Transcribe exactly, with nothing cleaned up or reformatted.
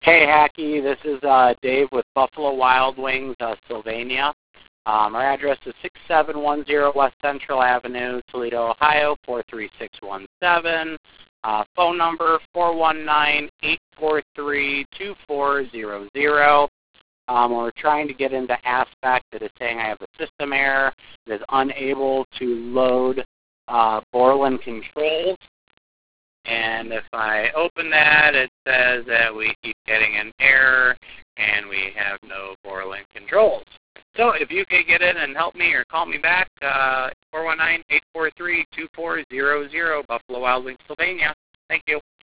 Hey, Hacky, this is uh, Dave with Buffalo Wild Wings, uh, Sylvania. Um, our address is six seven one zero West Central Avenue, Toledo, Ohio, four three six one seven. Uh, phone number four one nine, eight four three, two four zero zero. Um, we're trying to get into Aspect. It is saying I have a system error. It is unable to load uh, Borland controls. And if I open that, it says that we keep getting an error and we have no Borland controls. So if you could get in and help me or call me back, uh, four one nine, eight four three, two four zero zero, Buffalo Wild Wings, Sylvania. Thank you.